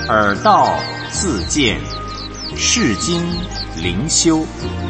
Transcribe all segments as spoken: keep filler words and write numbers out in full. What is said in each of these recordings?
耳道自见，世经灵修。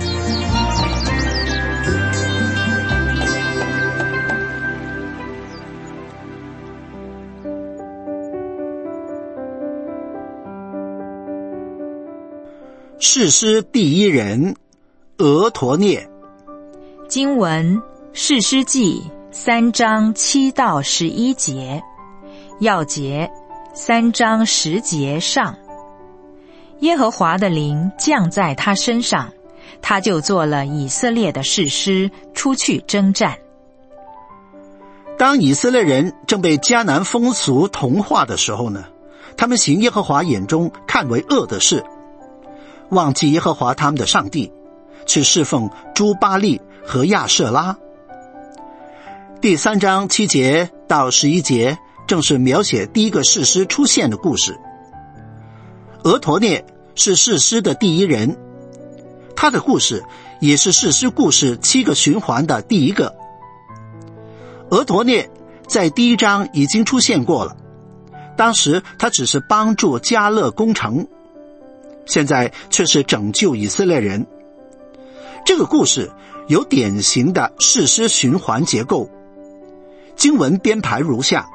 士师第一人俄陀聶。 经文士师记三章七到十一节，要节三章十节上。耶和华的灵降在他身上，他就做了以色列的士师，出去征战。 当以色列人正被迦南风俗同化的时候呢，他们行耶和华眼中看为恶的事，忘记耶和华他们的上帝，去侍奉诸巴力和亚舍拉。第三章七节到十一节正是描写第一个士师出现的故事。俄陀聶是士师的第一人，他的故事也是士师故事七个循环的第一个。俄陀聶在第一章已经出现过了，当时他只是帮助迦勒攻城，现在却是拯救以色列人。这个故事有典型的士师循环结构，经文编排如下。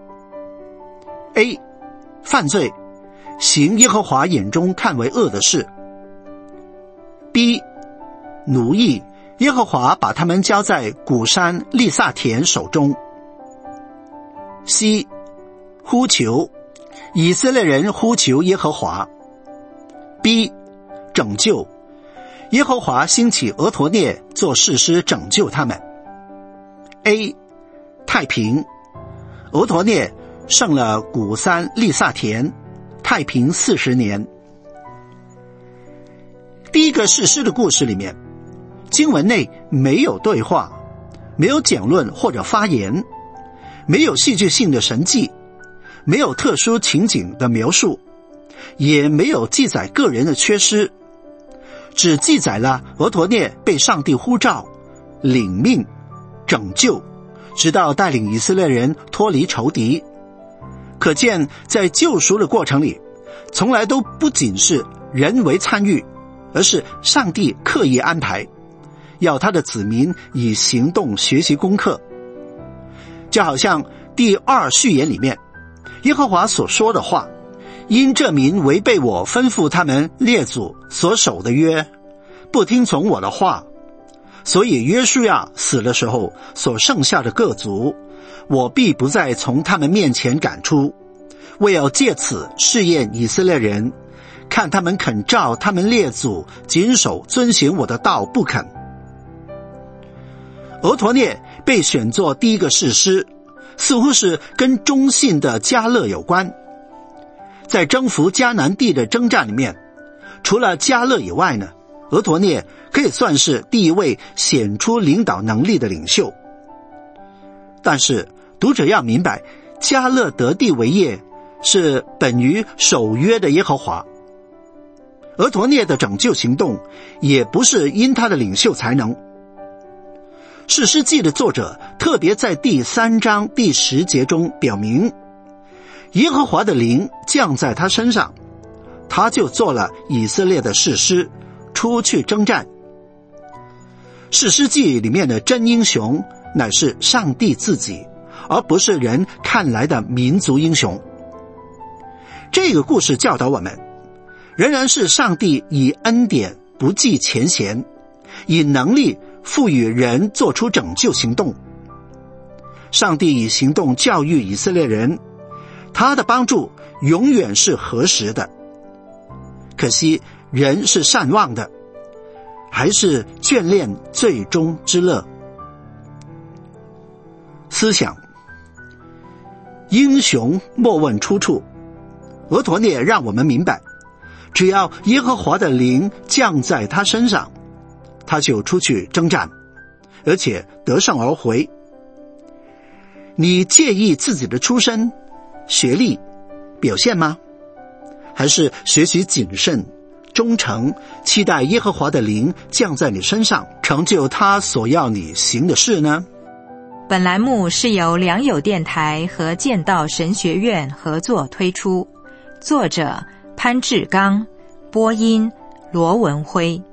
A. 犯罪，行耶和华眼中看为恶的事。 B. 奴役，耶和华把他们交在古山利萨田手中。 C. 呼求，以色列人呼求耶和华。 B. 拯救，耶和华兴起俄陀聶做士师拯救他们。 A. 太平，俄陀聶胜了古三利萨田，太平四十年。第一个士师的故事里面，经文内没有对话，没有讲论或者发言，没有戏剧性的神迹，没有特殊情景的描述，也没有记载个人的缺失，只记载了俄陀聶被上帝呼召、领命、拯救，直到带领以色列人脱离仇敌。可见在救赎的过程里，从来都不仅是人为参与，而是上帝刻意安排，要他的子民以行动学习功课。就好像第二序言里面耶和华所说的话，因这民违背我吩咐他们列祖所守的约，不听从我的话，所以约书亚死的时候所剩下的各族，我必不再从他们面前赶出，为要借此试验以色列人，看他们肯照他们列祖谨守遵行我的道不肯。俄陀聶被选作第一个士师，似乎是跟忠信的迦勒有关。在征服迦南地的征战里面，除了迦勒以外呢，俄陀聶可以算是第一位显出领导能力的领袖。但是读者要明白，迦勒得地为业是本于守约的耶和华。俄陀聶的拯救行动也不是因他的领袖才能。士师记的作者特别在第三章第十节中表明，耶和华的灵降在他身上，他就做了以色列的士师，出去征战。士师记里面的真英雄乃是上帝自己，而不是人看来的民族英雄。这个故事教导我们，仍然是上帝以恩典不计前嫌，以能力赋予人做出拯救行动。上帝以行动教育以色列人，他的帮助永远是合时的。可惜人是善忘的，还是眷恋最终之乐。思想，英雄莫问出处。俄陀聶让我们明白，只要耶和华的灵降在他身上，他就出去征战，而且得胜而回。你介意自己的出身、学历、表现吗？还是学习谨慎、忠诚，期待耶和华的灵降在你身上，成就他所要你行的事呢？ 本栏目是由良友电台和剑道神学院合作推出， 作者潘志刚，播音罗文辉。